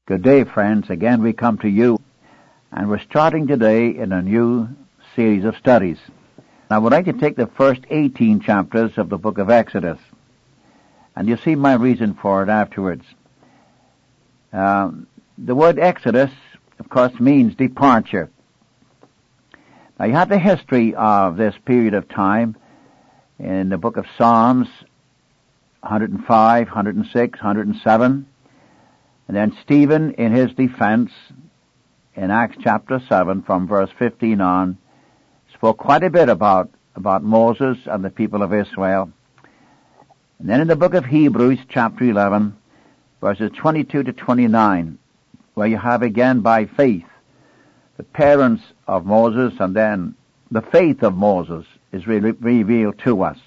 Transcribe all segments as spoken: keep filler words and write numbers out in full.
Good day, friends. Again, we come to you, and we're starting today in a new series of studies. I would like to take the first eighteen chapters of the book of Exodus, and you'll see my reason for it afterwards. Um, the word Exodus, of course, means departure. Now, you have the history of this period of time in the book of Psalms, one oh five, one oh six, one oh seven, and then Stephen, in his defense, in Acts chapter seven, from verse fifteen on, spoke quite a bit about, about Moses and the people of Israel. And then in the book of Hebrews, chapter eleven, verses twenty-two to twenty-nine, where you have again by faith the parents of Moses, and then the faith of Moses is re- revealed to us.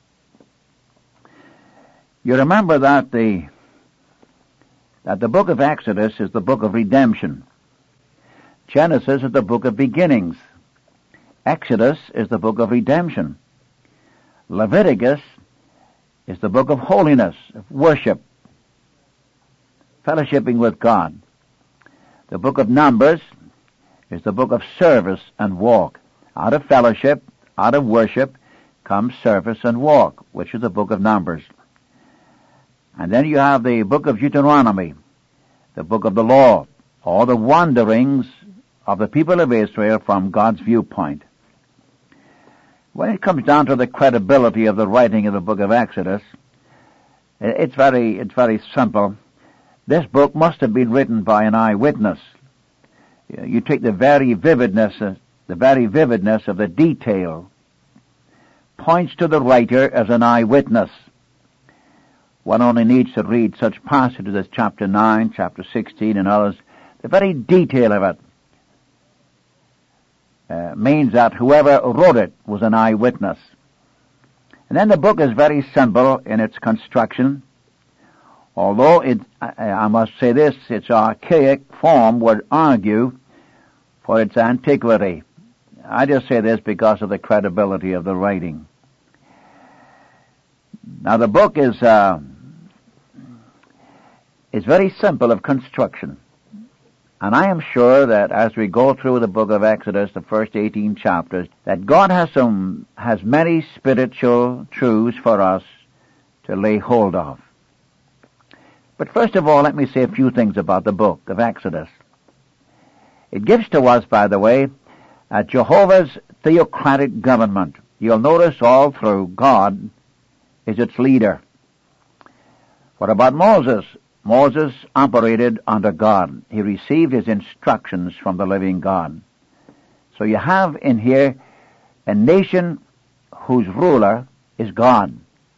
You remember that the that the book of Exodus is the book of redemption. Genesis is the book of beginnings. Exodus is the book of redemption. Leviticus is the book of holiness, of worship, fellowshipping with God. The book of Numbers is the book of service and walk. Out of fellowship, out of worship, comes service and walk, which is the book of Numbers. And then you have the book of Deuteronomy, the book of the law, all the wanderings of the people of Israel from God's viewpoint. When it comes down to the credibility of the writing of the book of Exodus, it's very, it's very simple. This book must have been written by an eyewitness. You take the very vividness, the very vividness of the detail, points to the writer as an eyewitness. One only needs to read such passages as chapter nine, chapter sixteen, and others. The very detail of it uh, means that whoever wrote it was an eyewitness. And then the book is very simple in its construction. Although it, I, I must say this, its archaic form would argue for its antiquity. I just say this because of the credibility of the writing. Now the book is uh, is very simple of construction, and I am sure that as we go through the book of Exodus, the first eighteen chapters, that God has some has many spiritual truths for us to lay hold of. But first of all, let me say a few things about the book of Exodus. It gives to us, by the way, uh, Jehovah's theocratic government. You'll notice all through God is its leader. What about Moses? Moses operated under God. He received his instructions from the living God. So you have in here a nation whose ruler is God.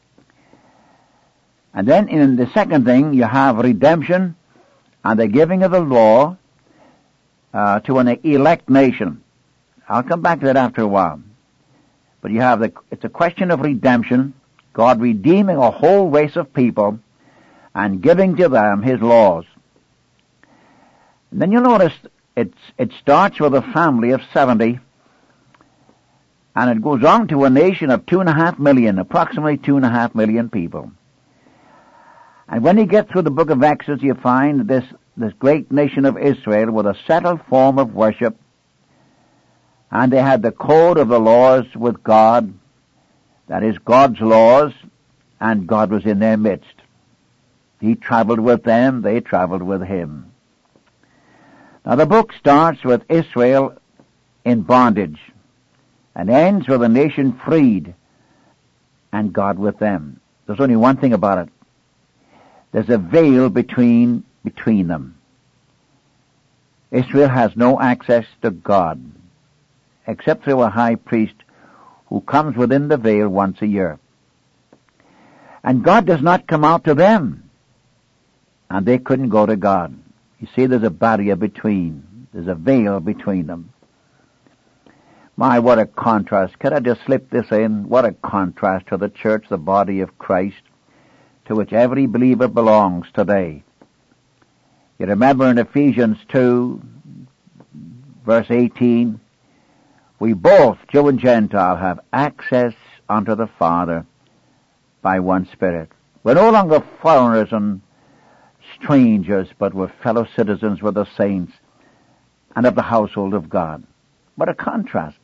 And then in the second thing, you have redemption and the giving of the law uh, to an elect nation. I'll come back to that after a while. But you have the, it's a question of redemption, God redeeming a whole race of people and giving to them his laws. And then you'll notice it's, it starts with a family of seventy, and it goes on to a nation of two and a half million, approximately two and a half million people. And when you get through the book of Exodus, you find this, this great nation of Israel with a settled form of worship, and they had the code of the laws with God. That is God's laws, and God was in their midst. He traveled with them, they traveled with him. Now the book starts with Israel in bondage and ends with a nation freed and God with them. There's only one thing about it. There's a veil between, between them. Israel has no access to God except through a high priest who comes within the veil once a year. And God does not come out to them, and they couldn't go to God. You see, there's a barrier between. There's a veil between them. My, what a contrast. Could I just slip this in? What a contrast to the church, the body of Christ, to which every believer belongs today. You remember in Ephesians two, verse eighteen, we both, Jew and Gentile, have access unto the Father by one Spirit. We're no longer foreigners and strangers, but were fellow citizens with the saints and of the household of God. What a contrast.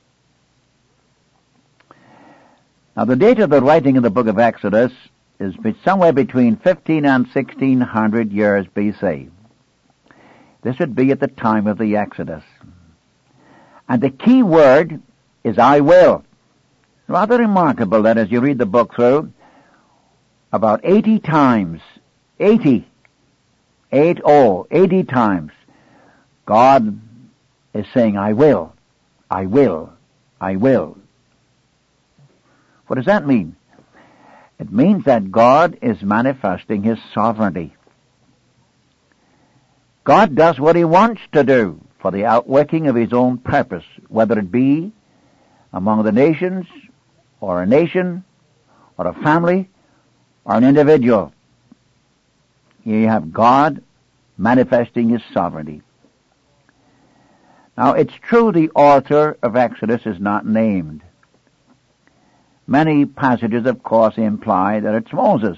Now, the date of the writing of the book of Exodus is somewhere between fifteen and sixteen hundred years B C. This would be at the time of the Exodus. And the key word is I will. Rather remarkable that as you read the book through, about eighty times, eighty, eight oh, eighty times, God is saying, I will, I will, I will. What does that mean? It means that God is manifesting His sovereignty. God does what He wants to do for the outworking of His own purpose, whether it be among the nations, or a nation, or a family, or an individual. Here you have God manifesting His sovereignty. Now, it's true the author of Exodus is not named. Many passages, of course, imply that it's Moses.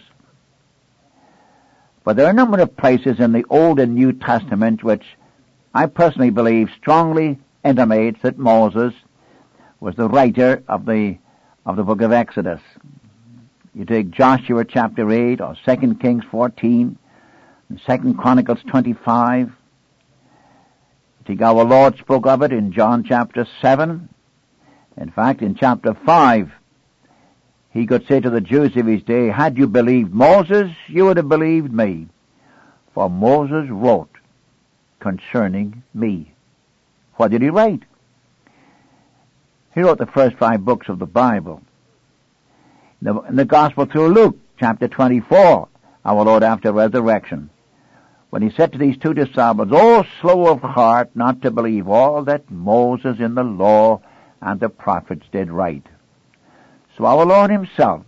But there are a number of places in the Old and New Testament which I personally believe strongly intimates that Moses was the writer of the of the book of Exodus. You take Joshua chapter eight, or Second Kings fourteen, and Second Chronicles twenty-five. You take our Lord spoke of it in John chapter seven. In fact, in chapter five, He could say to the Jews of His day, had you believed Moses, you would have believed me. For Moses wrote concerning me. What did he write? He wrote the first five books of the Bible. In the, in the Gospel through Luke, chapter twenty-four, our Lord after resurrection, when He said to these two disciples, "O slow of heart not to believe all that Moses in the law and the prophets did write." So our Lord Himself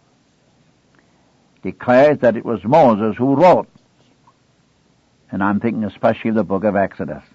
declares that it was Moses who wrote. And I'm thinking especially of the book of Exodus.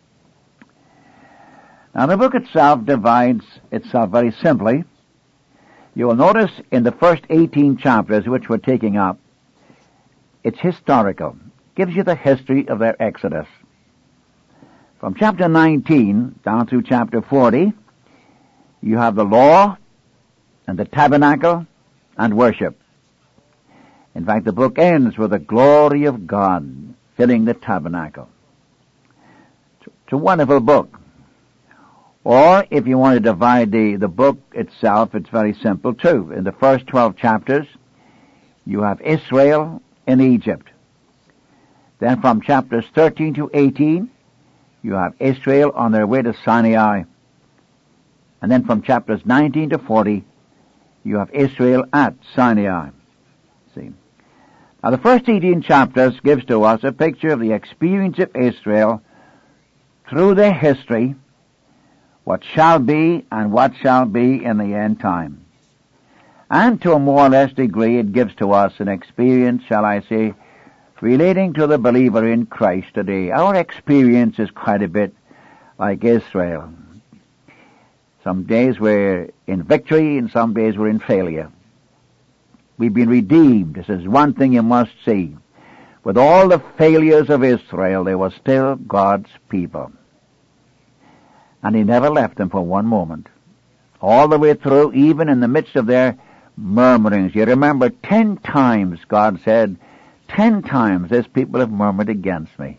Now, the book itself divides itself very simply. You will notice in the first eighteen chapters, which we're taking up, it's historical. Gives you the history of their exodus. From chapter nineteen down through chapter forty, you have the law and the tabernacle and worship. In fact, the book ends with the glory of God filling the tabernacle. It's a wonderful book. Or, if you want to divide the, the book itself, it's very simple too. In the first twelve chapters, you have Israel in Egypt. Then from chapters thirteen to eighteen, you have Israel on their way to Sinai. And then from chapters nineteen to forty, you have Israel at Sinai. See. Now the first eighteen chapters gives to us a picture of the experience of Israel through their history, what shall be and what shall be in the end time. And to a more or less degree it gives to us an experience, shall I say, relating to the believer in Christ today. Our experience is quite a bit like Israel. Some days we're in victory and some days we're in failure. We've been redeemed. This is one thing you must see. With all the failures of Israel, they were still God's people. And He never left them for one moment. All the way through, even in the midst of their murmurings. You remember ten times God said, ten times this people have murmured against me.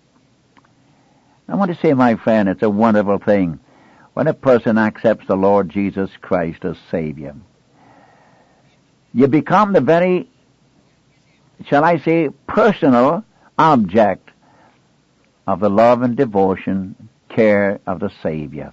I want to say, my friend, it's a wonderful thing when a person accepts the Lord Jesus Christ as Savior. You become the very, shall I say, personal object of the love and devotion, care of the Savior.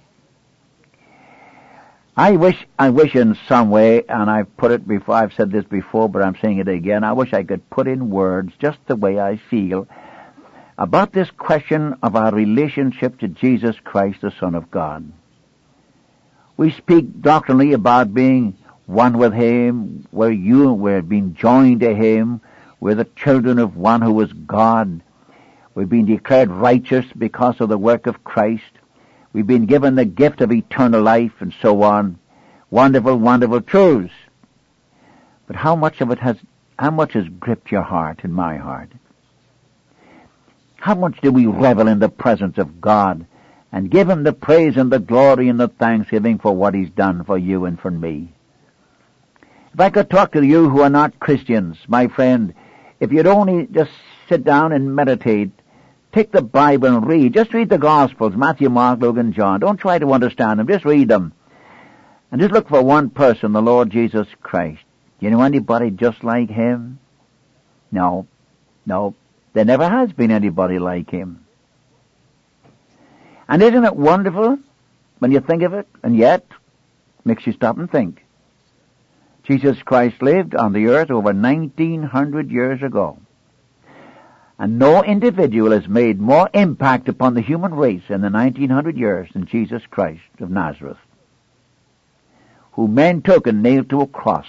I wish, I wish in some way, and I've put it before, I've said this before, but I'm saying it again, I wish I could put in words just the way I feel about this question of our relationship to Jesus Christ, the Son of God. We speak doctrinally about being one with Him, where you we're being joined to Him, we're the children of one who is God. We've been declared righteous because of the work of Christ. We've been given the gift of eternal life and so on. Wonderful, wonderful truths. But how much of it has, how much has gripped your heart and my heart? How much do we revel in the presence of God and give Him the praise and the glory and the thanksgiving for what He's done for you and for me? If I could talk to you who are not Christians, my friend, if you'd only just sit down and meditate, take the Bible and read. Just read the Gospels, Matthew, Mark, Luke, and John. Don't try to understand them. Just read them. And just look for one person, the Lord Jesus Christ. Do you know anybody just like Him? No. No. There never has been anybody like Him. And isn't it wonderful when you think of it? And yet, makes you stop and think. Jesus Christ lived on the earth over nineteen hundred years ago. And no individual has made more impact upon the human race in the nineteen hundred years than Jesus Christ of Nazareth, who men took and nailed to a cross.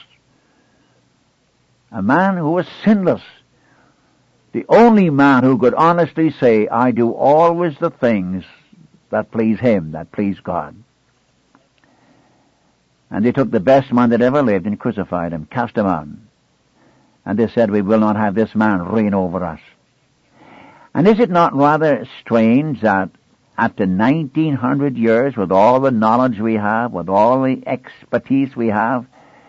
A man who was sinless. The only man who could honestly say, I do always the things that please Him, that please God. And they took the best man that ever lived and crucified Him, cast Him out. And they said, we will not have this man reign over us. And is it not rather strange that after nineteen hundred years, with all the knowledge we have, with all the expertise we have,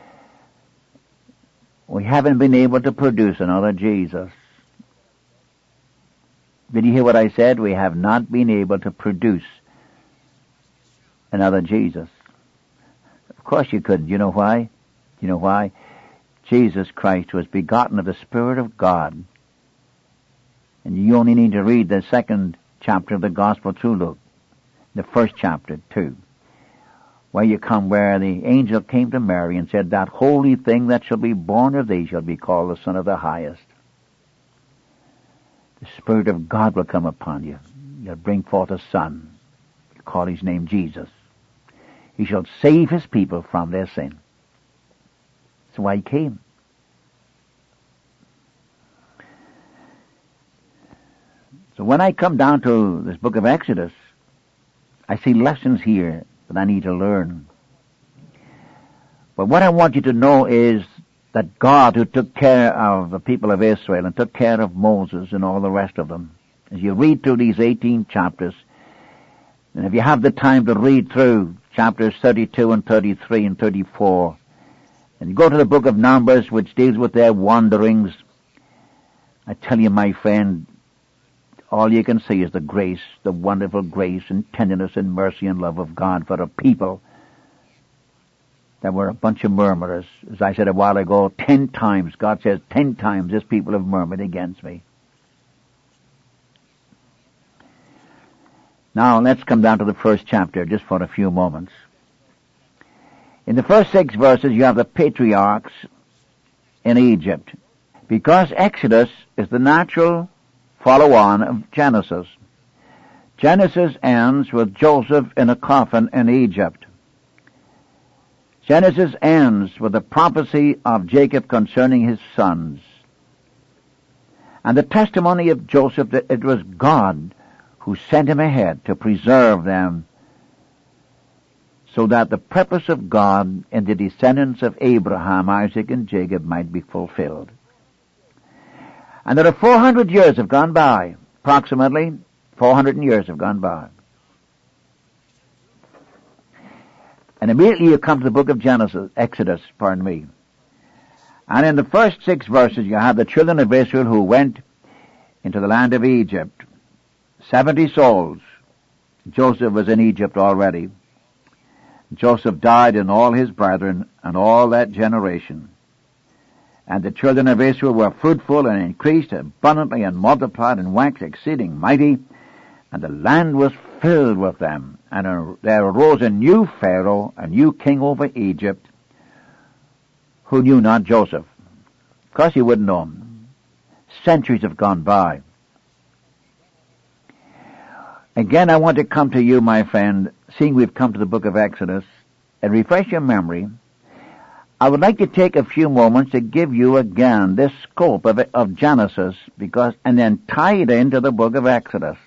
we haven't been able to produce another Jesus? Did you hear what I said? We have not been able to produce another Jesus. Of course you couldn't. You know why? You know why? Jesus Christ was begotten of the Spirit of God. And you only need to read the second chapter of the Gospel through Luke, the first chapter too, where you come where the angel came to Mary and said, that holy thing that shall be born of thee shall be called the Son of the Highest. The Spirit of God will come upon you. You'll bring forth a Son. You'll call His name Jesus. He shall save His people from their sin. That's why He came. So when I come down to this book of Exodus, I see lessons here that I need to learn. But what I want you to know is that God, who took care of the people of Israel and took care of Moses and all the rest of them, as you read through these eighteen chapters, and if you have the time to read through chapters thirty-two and thirty-three and thirty-four, and you go to the book of Numbers, which deals with their wanderings, I tell you, my friend, all you can see is the grace, the wonderful grace and tenderness and mercy and love of God for a people that were a bunch of murmurers. As I said a while ago, ten times, God says, ten times this people have murmured against me. Now, let's come down to the first chapter just for a few moments. In the first six verses, you have the patriarchs in Egypt. Because Exodus is the natural follow-on of Genesis. Genesis ends with Joseph in a coffin in Egypt. Genesis ends with the prophecy of Jacob concerning his sons, and the testimony of Joseph that it was God who sent him ahead to preserve them, so that the purpose of God in the descendants of Abraham, Isaac, and Jacob might be fulfilled. And there are four hundred years have gone by, approximately four hundred years have gone by. And immediately you come to the book of Genesis, Exodus, pardon me. And in the first six verses you have the children of Israel who went into the land of Egypt. Seventy souls. Joseph was in Egypt already. Joseph died and all his brethren and all that generation. And the children of Israel were fruitful and increased abundantly and multiplied and waxed exceeding mighty. And the land was filled with them. And there arose a new Pharaoh, a new king over Egypt, who knew not Joseph. Of course you wouldn't know him. Centuries have gone by. Again, I want to come to you, my friend, seeing we've come to the book of Exodus, and refresh your memory. I would like to take a few moments to give you again this scope of, of Genesis, because, and then tie it into the book of Exodus.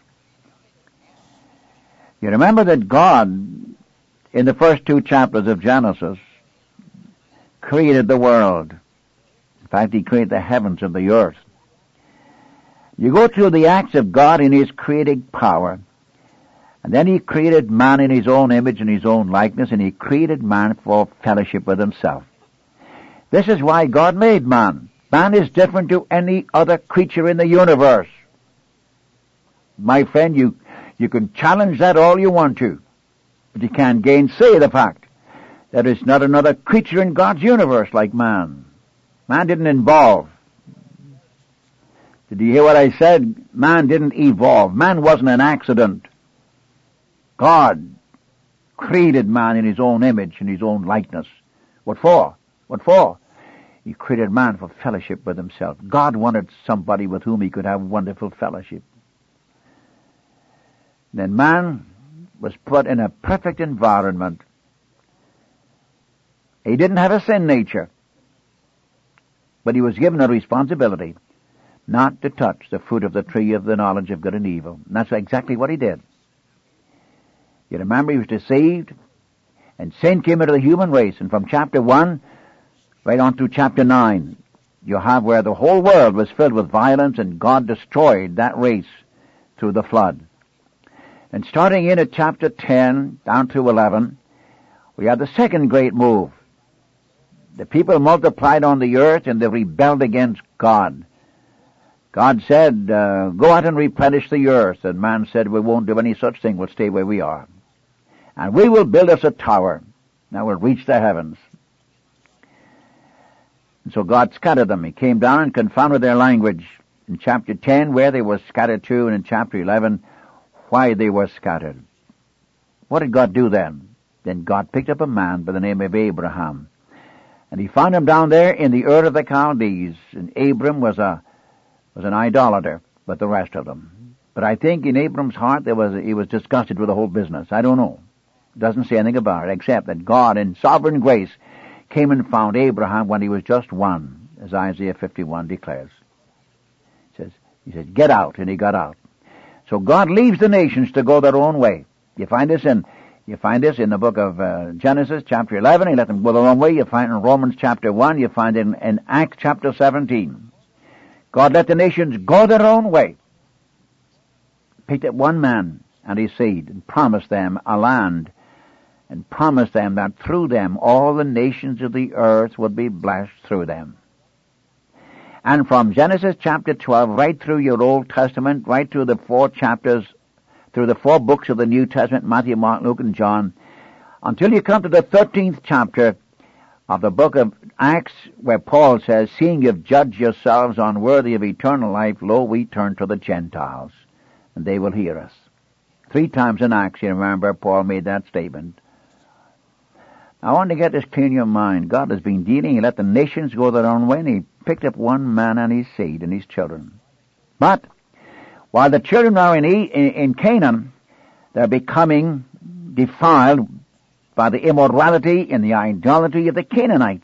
You remember that God, in the first two chapters of Genesis, created the world. In fact, He created the heavens and the earth. You go through the acts of God in His creating power, and then He created man in His own image and His own likeness, and He created man for fellowship with Himself. This is why God made man. Man is different to any other creature in the universe. My friend, you, you can challenge that all you want to, but you can't gainsay the fact that it's not another creature in God's universe like man. Man didn't evolve. Did you hear what I said? Man didn't evolve. Man wasn't an accident. God created man in His own image and His own likeness. What for? What for? He created man for fellowship with Himself. God wanted somebody with whom He could have wonderful fellowship. Then man was put in a perfect environment. He didn't have a sin nature, but he was given a responsibility not to touch the fruit of the tree of the knowledge of good and evil. And that's exactly what he did. You remember he was deceived, and sin came into the human race. And from chapter one, right on through chapter nine, you have where the whole world was filled with violence, and God destroyed that race through the flood. And starting in at chapter ten, down through eleven, we have the second great move. The people multiplied on the earth, and they rebelled against God. God said, uh, go out and replenish the earth. And man said, we won't do any such thing. We'll stay where we are. And we will build us a tower. Now we'll reach the heavens. And so God scattered them. He came down and confounded their language. In chapter ten, where they were scattered to, and in chapter eleven, why they were scattered. What did God do then? Then God picked up a man by the name of Abraham. And He found him down there in the Ur of the Chaldees. And Abram was a was an idolater, but the rest of them. But I think in Abram's heart there was he was disgusted with the whole business. I don't know. It doesn't say anything about it, except that God in sovereign grace came and found Abraham when he was just one, as Isaiah fifty-one declares. He says, he says, get out, and he got out. So God leaves the nations to go their own way. You find this in You find this in the book of uh, Genesis, chapter eleven. He let them go their own way. You find it in Romans, chapter one. You find it in, in Acts, chapter seventeen. God let the nations go their own way. Picked up one man and his seed and promised them a land, and promised them that through them all the nations of the earth would be blessed through them. And from Genesis chapter twelve right through your Old Testament, right through the four chapters, through the four books of the New Testament, Matthew, Mark, Luke, and John, until you come to the thirteenth chapter of the book of Acts, where Paul says, seeing you've judged yourselves unworthy of eternal life, lo, we turn to the Gentiles, and they will hear us. Three times in Acts, you remember, Paul made that statement. I want to get this clear in your mind. God has been dealing. He let the nations go their own way, and He picked up one man and his seed and his children. But while the children are in, e- in Canaan, they're becoming defiled by the immorality and the idolatry of the Canaanites.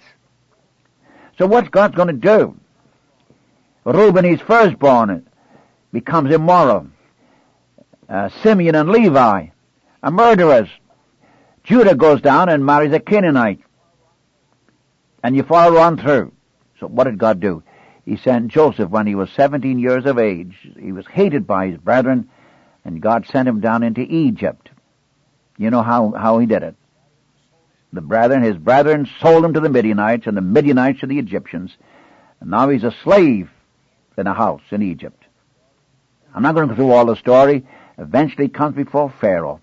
So what's God going to do? Reuben, his firstborn, becomes immoral. Uh, Simeon and Levi are murderers. Judah goes down and marries a Canaanite. And you follow on through. So what did God do? He sent Joseph when he was seventeen years of age. He was hated by his brethren, and God sent him down into Egypt. You know how, how he did it. The brethren, his brethren sold him to the Midianites, and the Midianites to the Egyptians. And now he's a slave in a house in Egypt. I'm not going to go through all the story. Eventually he comes before Pharaoh.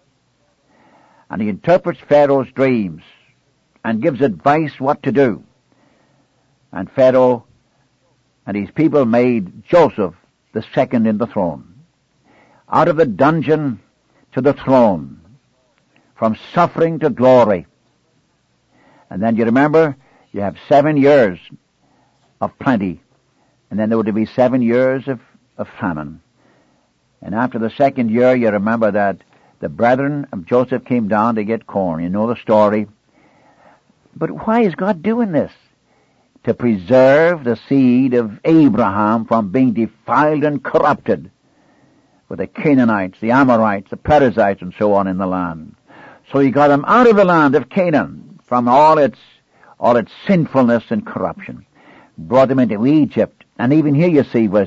And he interprets Pharaoh's dreams and gives advice what to do. And Pharaoh and his people made Joseph the second in the throne. Out of the dungeon to the throne. From suffering to glory. And then you remember, you have seven years of plenty. And then there would be seven years of, of famine. And after the second year, you remember that the brethren of Joseph came down to get corn. You know the story. But why is God doing this? To preserve the seed of Abraham from being defiled and corrupted with the Canaanites, the Amorites, the Perizzites, and so on in the land. So he got them out of the land of Canaan from all its all its sinfulness and corruption. Brought them into Egypt. And even here you see wisdom.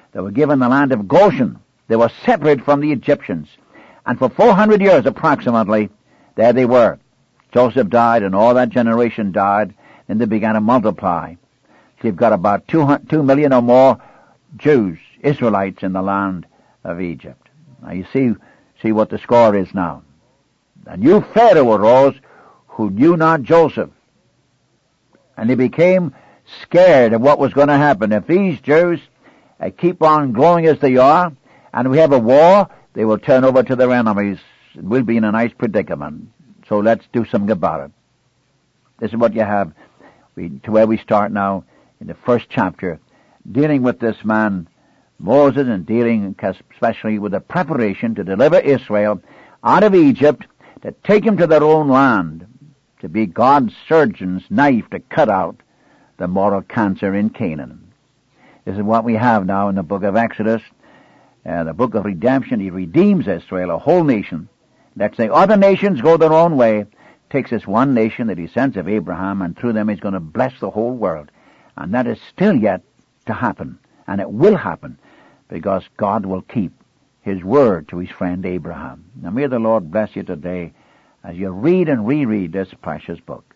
They were given the land of Goshen. They were separated from the Egyptians. And for four hundred years approximately, there they were. Joseph died and all that generation died. Then they began to multiply. So you've got about two, two million or more Jews, Israelites in the land of Egypt. Now you see, see what the score is now. A new Pharaoh arose who knew not Joseph. And he became scared of what was going to happen. If these Jews uh, keep on growing as they are, and we have a war, they will turn over to their enemies. We'll be in a nice predicament. So let's do something about it. This is what you have we, to where we start now in the first chapter, dealing with this man, Moses, and dealing especially with the preparation to deliver Israel out of Egypt, to take him to their own land, to be God's surgeon's knife to cut out the moral cancer in Canaan. This is what we have now in the book of Exodus, uh, the book of redemption. He redeems Israel, a whole nation. Let's say other nations go their own way, takes this one nation that he sends of Abraham, and through them he's going to bless the whole world. And that is still yet to happen, and it will happen, because God will keep his word to his friend Abraham. Now may the Lord bless you today as you read and reread this precious book.